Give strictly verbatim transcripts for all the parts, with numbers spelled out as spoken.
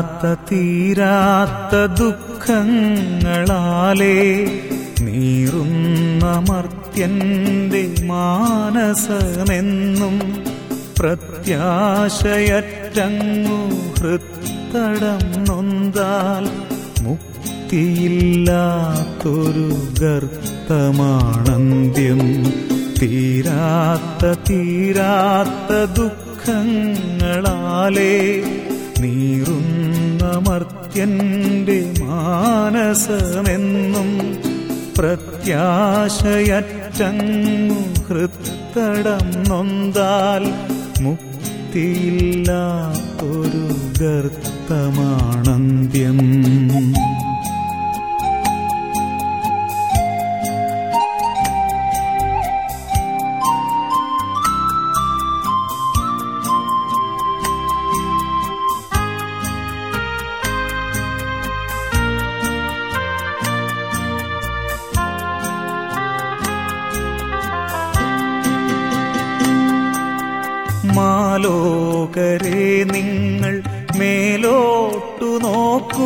തീരാത്ത ദുഃഖങ്ങളാലേ നീറുന്ന മർത്യന്റെ മാനസമെന്നും പ്രത്യാശയറ്റങ്ങു ഹൃത്തടം നൊന്താൽ മുക്തിയില്ലാത്തൊരു ഗർത്തമാണന്ത്യം. തീരാത്ത തീരാത്ത ദുഃഖങ്ങളാലേ നീറുന്ന മർത്യന്റെ മാനസമെന്നും പ്രത്യാശയറ്റങ്ങു ഹൃത്തടം നൊന്താൽ മുക്തിയില്ലാത്തൊരു ഗർത്തമാണന്ത്യം. മാലോകരെ നിങ്ങൾ മേലോട്ടു നോക്കൂ,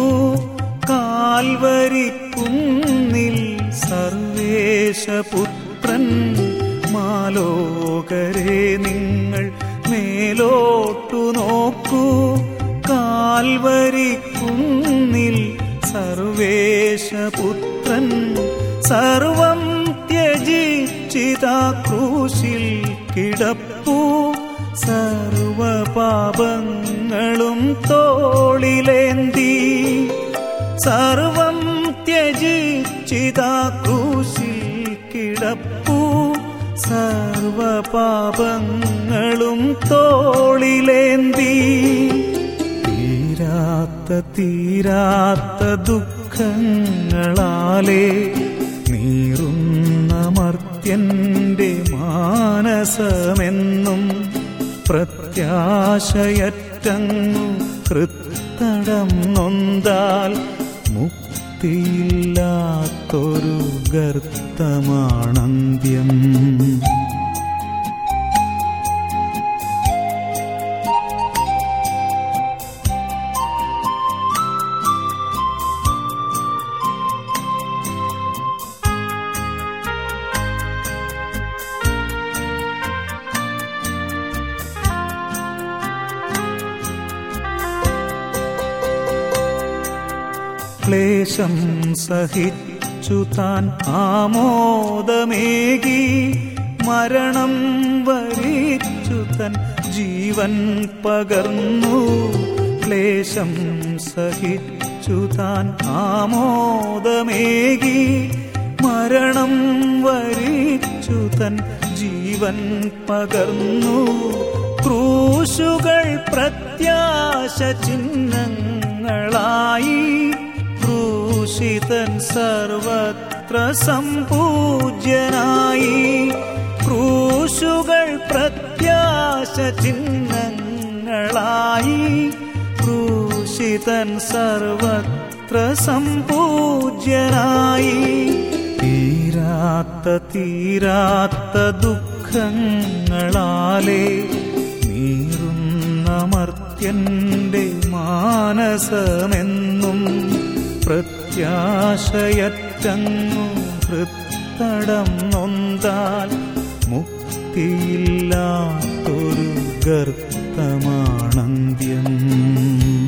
കാൽവരിക്കുന്നിൽ സർവേശപുത്രൻ. മാലോകരെ നിങ്ങൾ മേലോട്ടു നോക്കൂ, കാൽവരിക്കുന്നിൽ സർവേശപുത്രൻ. സർവം ത്യജിച്ചിതാ ക്രൂശിൽ കിടപ്പൂ, സർവപാപങ്ങളും തോളിലേന്തി. സർവം ത്യജിച്ചിതാ ക്രൂശിൽ കിടപ്പൂ, സർവപാപങ്ങളും തോളിലേന്തി. തീരാത്ത തീരാത്ത ദുഃഖങ്ങളാലേ നീറുന്ന മർത്യന്റെ മാനസമെന്നും പ്രത്യാശയറ്റങ്ങു ഹൃത്തടം നൊന്താൽ മുക്തിയില്ലാത്തൊരു ഗർത്തമാണന്ത്യം. ക്ലേശം സഹിച്ചു താൻ ആമോദമേകി, മരണം വരിച്ചു തൻ ജീവൻ പകർന്നു. ക്ലേശം സഹിച്ചു താൻ ആമോദമേകി, മരണം വരിച്ചു തൻ ജീവൻ പകർന്നു. ക്രൂശുകൾ പ്രത്യാശ ചിഹ്നങ്ങളായി, ക്രൂശിതൻ സർവത്ര സംപൂജ്യനായി. ക്രൂശുകൾ പ്രത്യാശ ചിഹ്നങ്ങളായി, ക്രൂശിതൻ സർവത്ര സംപൂജ്യനായി. തീരാത്ത തീരാത്ത ദുഃഖങ്ങളാലേ നീറുന്ന മർത്യന്റെ മാനസമെന്നും പ്രത്യാശയറ്റങ്ങു ഹൃത്തടം നൊന്താൽ മുക്തിയില്ലാത്തൊരു ഗർത്തമാണന്ത്യം.